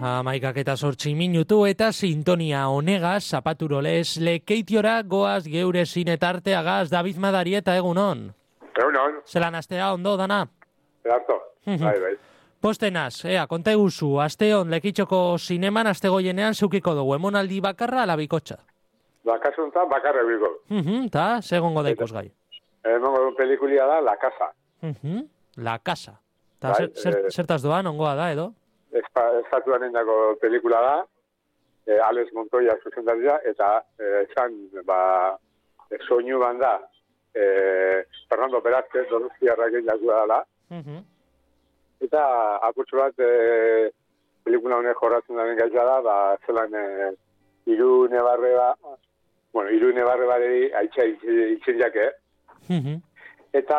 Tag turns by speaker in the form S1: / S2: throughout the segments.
S1: 11:08 eta sintonia honegaz, zapaturolez, lekeitiora goaz geure zinetarteagaz, David Madarieta, egunon.
S2: Egunon.
S1: Zelan astea ondo dana?
S2: Edarto, bai.
S1: Postenaz, konta eguzu, asteon lekitxoko zineman astegoienean zeukiko dugu, emonaldi bakarra ala bikotxa?
S2: Bakasuntan bakarra biko.
S1: Ta, segongo da ikusgai.
S2: Emongo duen pelikulia da La Casa.
S1: La Casa. Ta, zertaz doan, ongoa da, edo?
S2: Estatuan indako pelikula da, Alex Montoya zuzendaria, eta esan, soinu banda, Fernando Velázquez, Donostiarrak egin dela. Eta apurtxo bat pelikula honek jorratzen daren gaitza da, zelan Irune Barre bareri haitxa itzen jake. Eta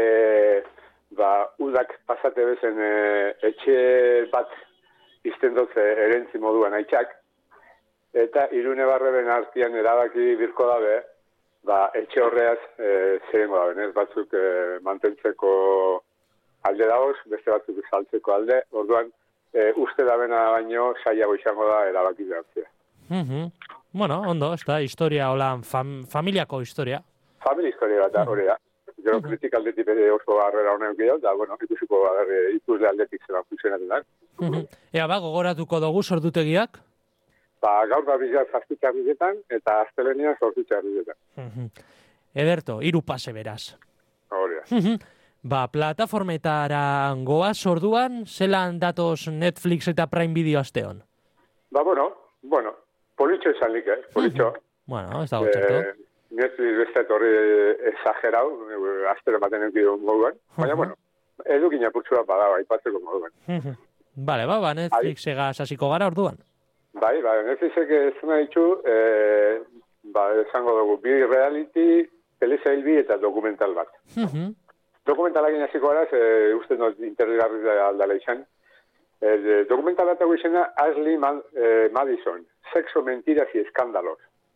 S2: udak pasate bezen etxe bat izten dutze erentzi moduan haitxak. Eta Irune Barreben artian erabaki birko dabe, etxe horreaz zerengo dabe, ez batzuk mantentzeko alde dagoz, beste batzuk saltzeko alde, orduan uste dabena baino saiago izango da erabaki hartzea.
S1: Bueno, ondo, ez da, historia, holan, familiako historia.
S2: Familia historia bat, hori da. Gero kritik aldetik bere oso harrera honen gero, da, bueno, ikusiko ikusle aldetik zelan funtzionatzen da.
S1: Ea, gogoratuko dugu sordutegiak?
S2: Gaur da bizar zazpitxarrizetan, eta astelenian zortzitxarrizetan.
S1: Ederto, 3 pase beraz.
S2: Hori da.
S1: Plataformetara goaz orduan, zelan datoz Netflix eta Prime Video asteon?
S2: Bueno, politxo esan lik, politxo.
S1: Bueno, ez dago txerto.
S2: Netflix beste horri exagerau, astero ematen eukidun moduan. Baina, bueno, edukin apurtxura badao, aipatzeko moduan.
S1: Bale, Netflix egaz hasiko gara orduan.
S2: Bai, Netflixek zuna ditu, esango dugu, bi reality, telesailbi eta dokumental bat. Dokumentalak hasiko gara, uste no interesgarri aldala izan. Dokumental bat hau izena Ashley Madison, Sexo, Mentiras y Escándalos.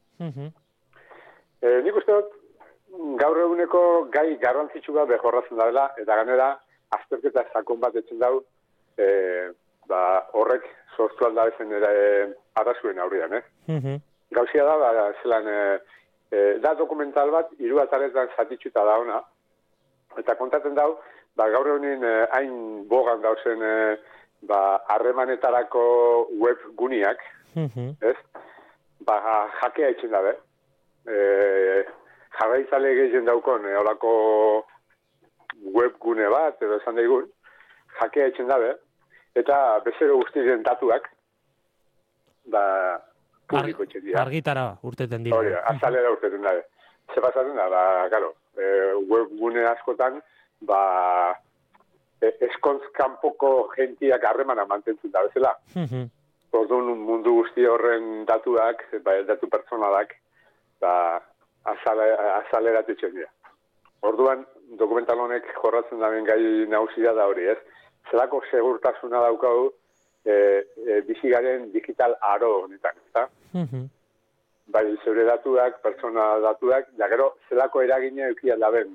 S2: Nik uste dut, gaur eguneko gai garrantzitsu bat behorrazen dela, eta ganera, azterketa sakon bat etzen dau, horrek sortu aldabezen arrazuen aurrian, Gauzia da, zelan, da dokumental bat, 3 ataletan zatitxuta da ona, eta kontatzen dau, gaur egunin hain bogan dauzen harremanetarako web guniak, ez? Jakea itxen dabe. Jarraitzale gehien daukon, holako web gune bat, edo esan daigun, jakea itxen dabe, eta bezero guztien datuak, publiko itxen dira.
S1: Argitara urteten dira.
S2: Hori, azalera urteten dabe. Ze pasatzen da, karo, web gune askotan, eskontz kanpoko gentiak harremana mantentzen da bezala. Orduan mundu guzti horren datuak, datu personalak, azalerat itxen dira. Orduan, dokumental honek jorratzen daben gai nagusia da hori, ez? Zelako segurtasuna daukau bizigaren digital aro honetan, ezta? Bai, zeure datuak, persona datuak, da gero, zelako eragina eukian daben,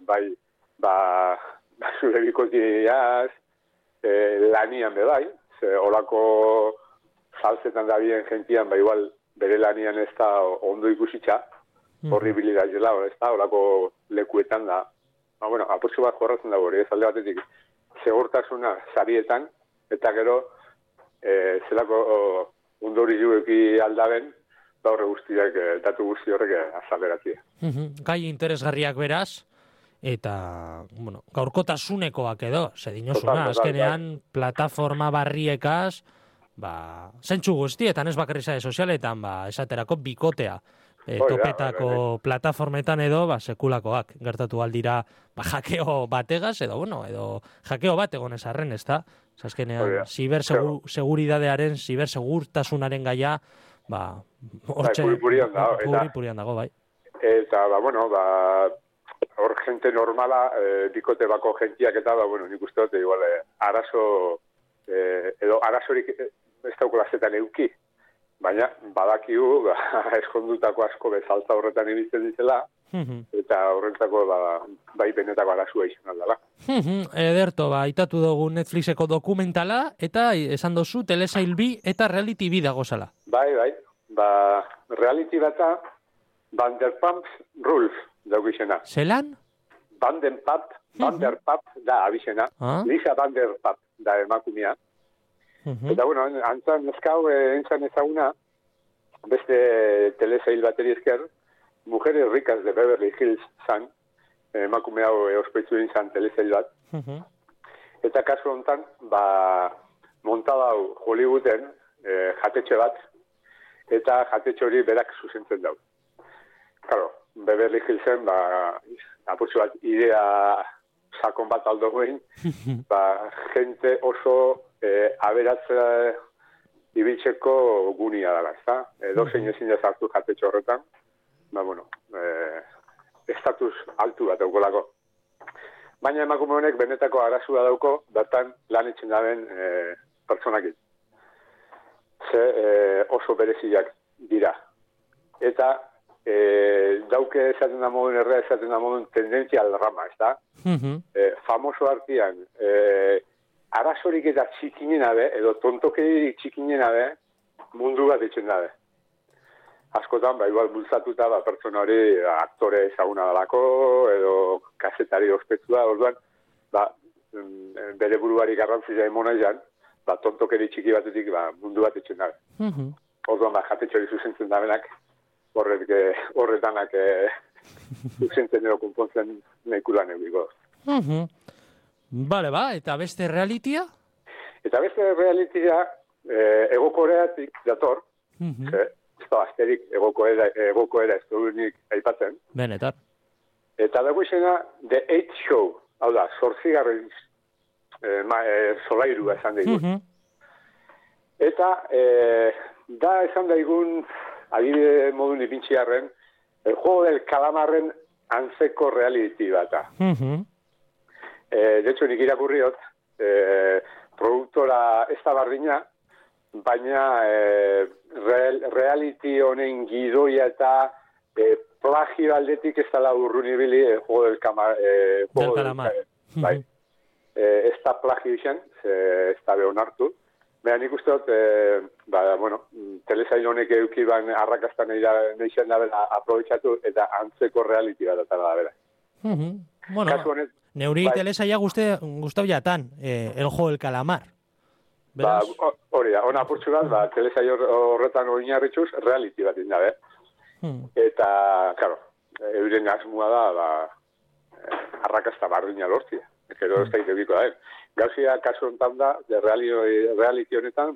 S2: zure bikotiaz, lanian bai, holako salzetan da bien gentian, igual bere lanian ez da ondo ikusitza, horribilidad jela, ez da, holako lekuetan da. Apurtxo bat jorratzen dago hori, ez alde batetik, segurtasuna sarietan, eta gero, zelako ondori jueki aldaben, horre guztiak, datu guzti horrek azaleratzea.
S1: Gai interesgarriak beraz, eta, gaurkotasunekoak edo, zedinosuna, azkenean, plataforma barriekaz, zentsu guztietan, ez bakarri sozialetan, esaterako bikotea, topetako plataformetan edo, sekulakoak, gertatu aldira, jakeo bategaz, edo jakeo bat egonez arren, ez da? Azkenean, ziberseguridadearen, zibersegurtasunaren gaia, puripurian dago, bai.
S2: Eta, hor gente normala, bikote bako gentiak eta, nik uste dut, igual, arazorik ez dauko lazetan euki. Baina, badakigu, eskondutako asko bezaltza horretan ibiltzen dizela, eta horrentzako bai benetako arazua izan aldala.
S1: Ederto, itatu dugu Netflixeko dokumentala, eta esan dozu telesail bi eta reality bi dagozala.
S2: Bai, reality bata Vanderpump Rules dago izena.
S1: Zelan?
S2: Vanderpump da abizena. Lisa Vanderpump da emakumea. Eta, bueno, antzan eskau entzan ezaguna, beste telesail bateri esker, Mujeres Ricas de Beverly Hills zan, emakume hau ospetsu izan telesail bat. Eta kasu honetan, montada hau Hollywooden jatetxe bat, eta jatetxe hori berak zuzentzen dau. Claro, Beverly Hillsen, apurtzu bat, idea sakon bat aldo guen, gente oso aberatzea ibiltzeko gunia dara, ezta? Dozein ezin sartu jatetxe horretan, estatus altu bat daukolako. Baina emakume honek benetako arazua dauko, bertan lan etxen daben pertsonakin. Oso bereziak dira. Eta dauke esaten da modun esaten da modun tendentzia alrama, ezta? Famoso artian, arazorik eta txikinen abe, edo tontokerik txikinen abe, mundu bat etxen dabe. Askotan, igual bultzatuta, pertsona hori aktore ezaguna dalako, edo kasetari ospetsua, orduan, bere buruari garrantzia emona izan, tontokeri txiki batetik mundu bat etxen dabe. Orduan, jatetxo hori zuzentzen dabenak, horretanak zuzentzen edo konpontzen nahikulan egiko.
S1: Bale, eta beste realitia?
S2: Eta beste realitia Ego Koreatik dator, ez da asterik Ego Korea ez dugunik aipatzen.
S1: Benetan.
S2: Eta dago izena The 8 Show, hau da, 8 solairua esan daigun. Eta da esan daigun, adibide modun ipintxiarren, el juego del calamarren antzeko reality bata. De hecho, nik irakurriot, produktora ez da bardina, baina reality honen gidoia eta plagio aldetik ez dala urrunibili juego del calamar. Ez da plagio izan, ez da behon hartu. Baina nik uste dut, telesail honek eukiban arrakastan neixen da bera aprobetsatu eta antzeko reality bat atara da bera.
S1: Kasu honet, neuri telesaia gustau jatan, el juego del calamar.
S2: Hori da, hona apurtzu bat, telesaia horretan oinarritxuz reality bat indabe. Eta, claro, euren asmua da, arrakasta bardina lortzia. Gero ez da itegiko da. Gauzia kasu honetan da, reality honetan,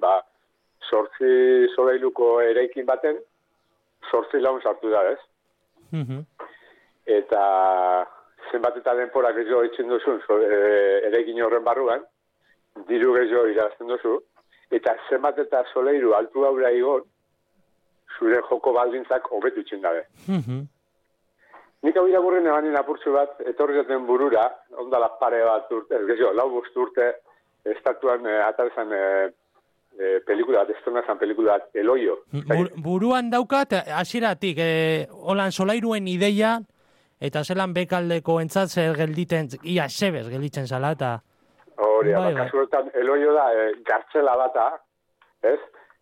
S2: 8 solailuko eraikin baten, 8 laun sartu da, ez? Eta zenbat eta denpora gehiago etxen duzun eraikin horren barruan, diru gehiago irazten duzu, eta zenbat eta solairu altu gaura igon, zure joko baldintzak hobetu itxen dabe. Nik hau irakurren ebanin apurtzu bat, etorri zaten burura, ondala pare bat urte, ez gehiago, 4 urte, estatuan atarezan pelikula bat, estronazan pelikula bat, El Hoyo.
S1: Buruan daukat, hasieratik, holan solairuen ideia, eta zelan bekaldeko entzat zer gelditen, ia sebez gelditzen zala, eta...
S2: Hori, kasuetan, El Hoyo da, gartzela bata, ez?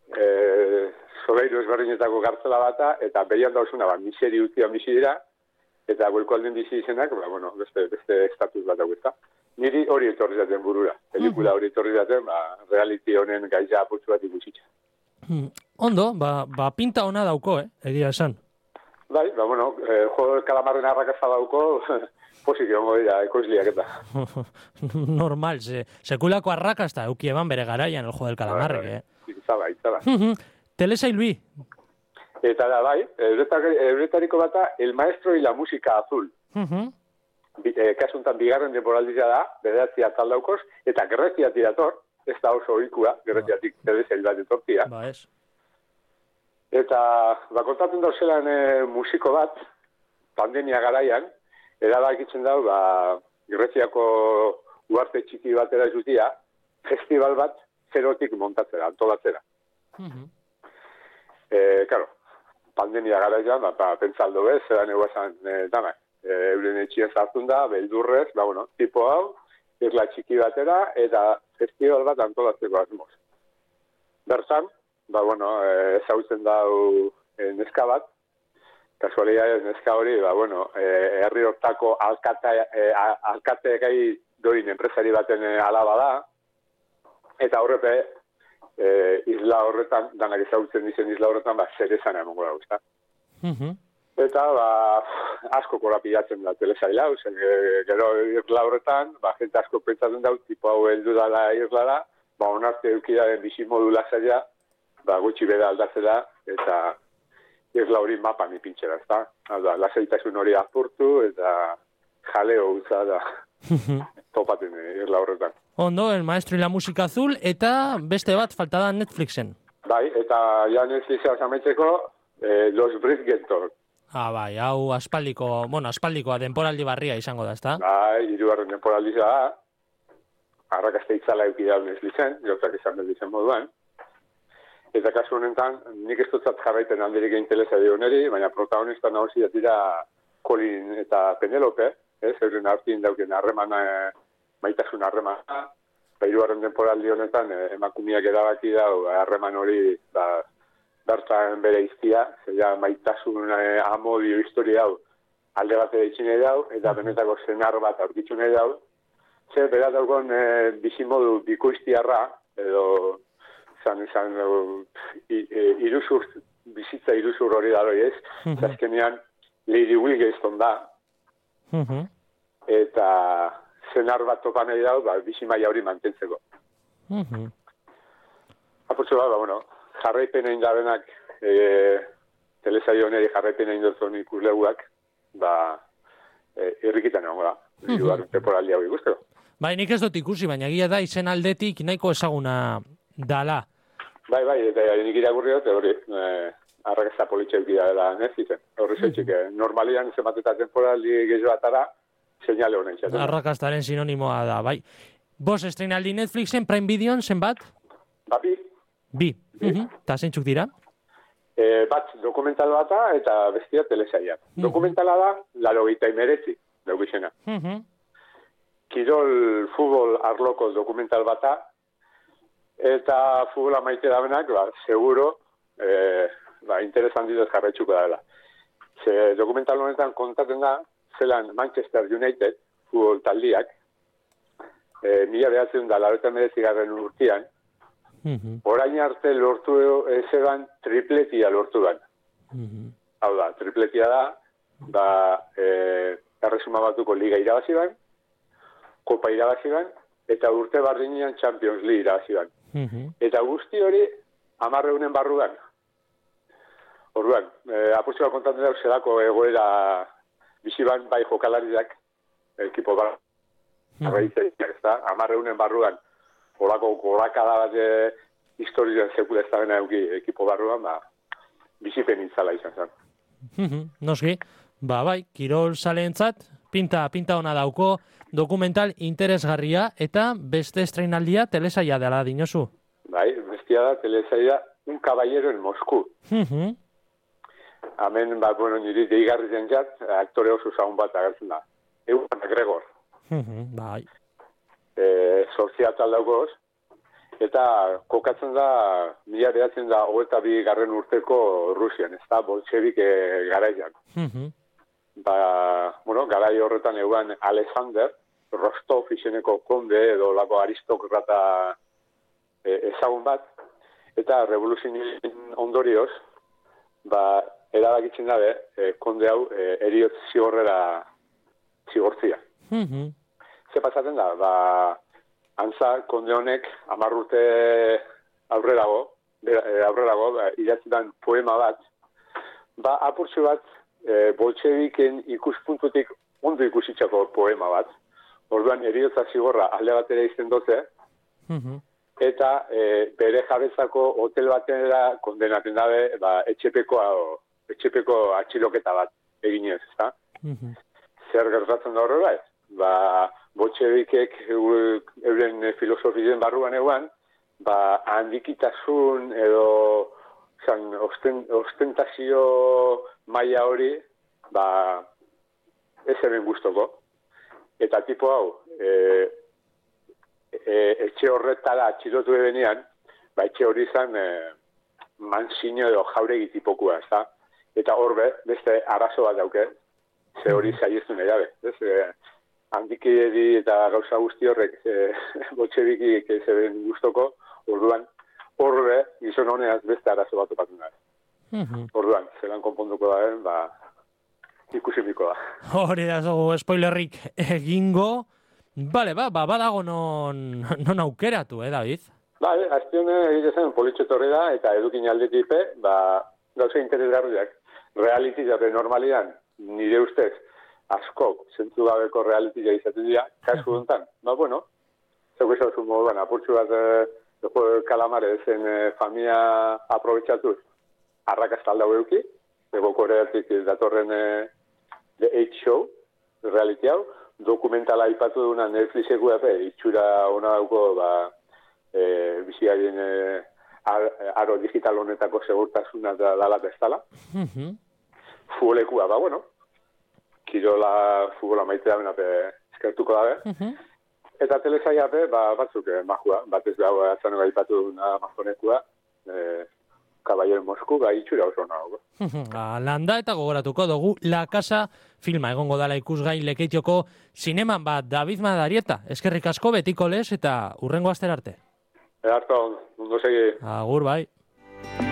S2: Solairu ezberdinetako gartzela bata, eta behian dauzuna, miseri utzia misidira, eta guelko alden bizi izenak, beste estatus bat dago ezta. Niri hori etorri zaten burura. Pelikula hori etorri zaten, reality honen gaitza apurtzu bat ikusitza.
S1: Ondo, pinta ona dauko, egia esan.
S2: Bai, juego del calamarren arrakasta dauko, posik egongo dira, ekoizliak eta.
S1: Normal, sekulako arrakasta eukieban bere garaian el juego del calamarrek,
S2: Itzaba.
S1: Telesail bi.
S2: Eta da, bai, euretariko bata, El Maestro y la Música Azul. Kasuntan bigarren temporaldizia da, bederatzi atal daukoz, eta Greziatik dator, ez da oso ohikua, Greziatik telesail bat etortia.
S1: Ez.
S2: Eta, kontatzen dauzelan musiko bat, pandemia garaian, erabakitzen dau, Greziako uarte txiki batera jutia, festival bat zerotik montatzera, antolatzera. Claro, pandemia garaian, pentsaldo bez, zelan eguazan danak. Euren etxien sartun da, beldurrez, tipo hau, irla txiki batera, eta festival bat antolatzeko asmoz. Bertan, ezagutzen dau neska bat, kasualidades neska hori, herri hortako alkate gai doin enpresari baten alaba da, eta horrepe, isla horretan, danak ezagutzen dizen isla horretan, zer esan emongo da, usta. Eta, asko korapilatzen da telesaila, gero irla horretan, jente asko pentsatzen dau, tipo hau heldu dala irlara, onarte eukidaren bizimodu lasaia, gutxi beda aldatzera, eta irla hori mapan ipintxera, ezta? Lasaitasun hori apurtu, eta jaleo utza da topaten irla horretan.
S1: Ondo, El Maestro y la Música Azul, eta beste bat falta da Netflixen.
S2: Bai, eta ja Netflixen amaitzeko, Los Bridgerton.
S1: Bai, hau aspaldikoa denporaldi barria izango da, ezta?
S2: Bai, 3. denporaldi da, arrakasta itzala eukidea Netflixen, gauzak izan berdizen moduan. Eta kasu honetan, nik ez dutzat jarraiten handirik interesa dioneri, baina protagonista nahosi dira Colin eta Penelope, euren hartin dauken maitasun harremana, 3. denporaldi honetan emakumiak erabaki dau harreman hori bertan bere iztia, zeia maitasun amodio historia hau alde batera itxine dau, eta benetako zenar bat aurkitzu nahi dau, berat daukon bizimodu bikoiztiarra, edo bizitza iruzur hori daroi ez, azkenean Lady Wilgeston da, eta zenar bat topan nahi dau, bizimaia hori mantentzeko. Apurtzu jarraipen egin dabenak, telesaio honeri jarraipen egin duzun ikusleguak, irrikitan egon da, 3. temporaldi hau ikusteko.
S1: Bai, nik ez dut ikusi, baina egia da izen aldetik nahiko ezaguna dala.
S2: Bai, eta nik irakurri dut, hori, arrakasta politxe eukida dela Netflixen. Horri zetxik, normalian zenbateta temporaldi gehiagoatara, seinale honen txaten.
S1: Arrakastaren sinonimoa da, bai. Bos estrenaldi Netflixen, Prime Videon, zenbat? Bi. Eta zeintzuk dira?
S2: Bat dokumental bata eta bestia telesaia. Dokumentala da, 89 daukizena. Kirol futbol arloko dokumental bata, eta futbola maite dabenak, seguro, interesan dituz jarraitzuko dela. Dokumental honetan kontatzen da, zelan Manchester United, futbol taldiak, 1989 urtean, orain arte lortu ezeban tripletia lortu ban. Hau da, tripletia da, erresuma batuko liga irabazi ban, kopa irabazi ban, eta urte barrinean Champions League irabazi ban. Eta guzti hori 10 barruan. Orduan, apurtxoa kontatzen dago zelako egoera biziban bai jokalariak, ekipo bat, arraitzea, ez da, 10 barruan, horako gorakada bat historian sekula ez da bena ekipo barruan, bizipen intzala izan zen.
S1: Noski, bai, kirol saleentzat, pinta ona dauko, dokumental interesgarria, eta beste estreinaldia telesaia dela dinozu.
S2: Bai, bestia da telesaia Un caballero en Moscú. Hemen, niri deigarri zen jat, aktore oso zaun bat agertzen da. Ewan McGregor.
S1: Bai.
S2: Zortzia tal daukoz, eta kokatzen da, 1922 urteko Rusian, ez da, bolxebik garaian. Garai horretan eguan Alexander, Rostov izeneko konde edo lako aristokrata ezagun bat, eta revoluzioen ondorioz, erabakitzen dabe, konde hau eriotz zigortzia. Ze pasatzen da, antza konde honek 10 urte aurrerago, idatzetan poema bat, apurtxo bat, bolxebiken ikuspuntutik ondo ikusitzako poema bat. Orduan, eriotza zigorra alde batera izten doze, eta bere jabetzako hotel batera kondenaten dabe, etxepeko atxiloketa bat eginez, ezta? Zer gertatzen da horrela ez? Bolxebikek euren filosofien barruan eguan, handikitasun edo ostentazio maila hori, ez hemen gustoko. Eta tipo hau, etxe horretara atxilotu ebenean, etxe hori izan mansiño edo jauregi tipokua, ez da? Eta horbe, beste arazo bat dauke, ze hori zaiestu nahi dabe. Handikideri eta gauza guzti horrek botxebikik zeben guztoko, orduan, horre, gizon honeaz beste arazo bat opatu nahi. Orduan, zelan konponduko da, ikusimiko da.
S1: Hori da, zogu, spoilerrik egingo. Bale, badago non aukeratu, David?
S2: Azpione egitezen politxetorri da, eta edukin aldetipe, gauza interesgarriak. Reality jabe normalian, nire ustez, asko, zentzu gabeko realitya izaten dira, kasu duntan. Bueno, zeu esauzu moduan, apurtxu bat kalamare zen familia aprobetxatuz, arrakastalda hauki, ego koreatik datorren The 8 Show, reality hau, dokumentala ipatu duna Netflixeko epe, itxura hona dauko, biziarien aro digital honetako segurtasuna da lalata ez dala. Futbolekua, bueno, futbola maitea benape eskertuko dabe. Eta telesaia batzuk majua, batez dago atzano gaipatu duna majonekua, Caballero Mosku, itxura oso nago.
S1: Landa eta gogoratuko dugu La Casa filma egongo dala ikusgai Lekeitioko zineman David Madarieta. Eskerrik asko betiko lez eta urrengo aster arte.
S2: Ondo segi.
S1: Agur, bai.